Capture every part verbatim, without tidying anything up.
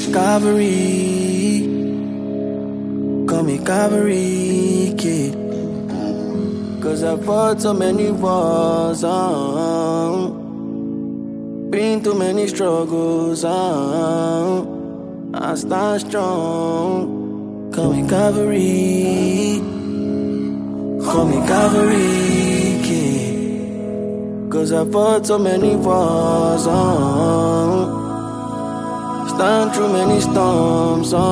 Calvary, call me Calvary kid. Cause I fought so many wars, uh, been through many struggles, uh, I stand strong. Call me Calvary, call me Calvary kid. Cause I fought so many wars, uh, stand through many storms, uh,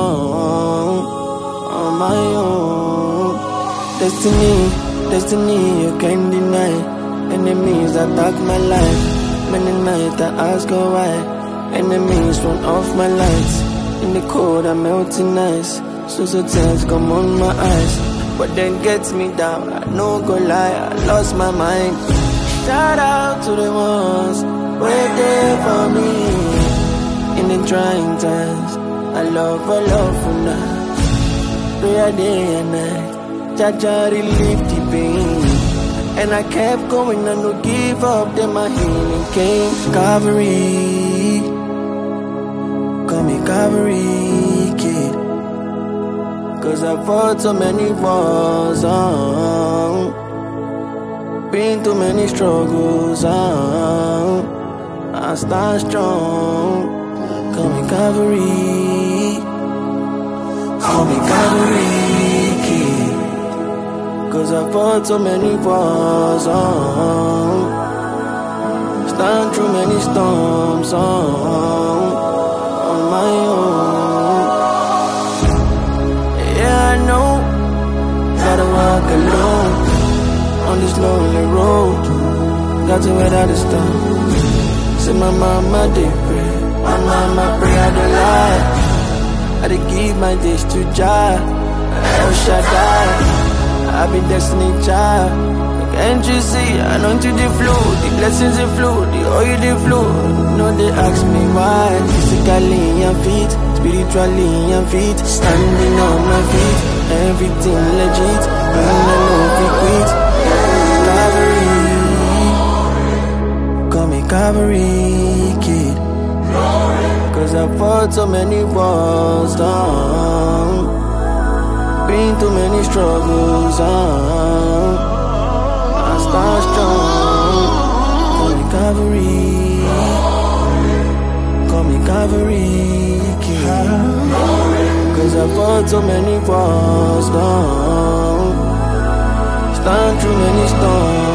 on my own. Destiny, destiny, you can't deny. Enemies attack my life. Many nights I ask her why. Enemies run off my lights. In the cold I'm melting ice. So so tears come on my eyes. But then gets me down, I no go lie, I lost my mind. Shout out to the ones wait there for me in the trying times. I love, I love for now. Prayer day and night, Jaja relieve the pain. And I kept going, I no give up, then my healing came. Calvary, call me Calvary kid. Cause I fought so many wars, uh, been through many struggles, uh, I stand strong. Call me Calvary, call me Calvary kid. Cause I fought so many wars, uh, stand through many storms, uh, on my own. Yeah, I know, gotta walk alone on this lonely road. Got to weather the storm. Say my mama did pray, my mama pray I don't lie. I did give my days to Jah, El Shaddai. I be destiny child. Can't you see? I know to the flow, the blessings they flow, the oil they flow. No, they ask me why. Physically I'm fit, spiritually I'm fit. Standing on my feet, everything legit. And I know we quit. Calvary, call me Calvary kid. Cause I fought so many wars, down, been through many struggles, uh, I stand strong. Call me Calvary, call me Calvary kid. Cause I fought so many wars, down, stand through many storms.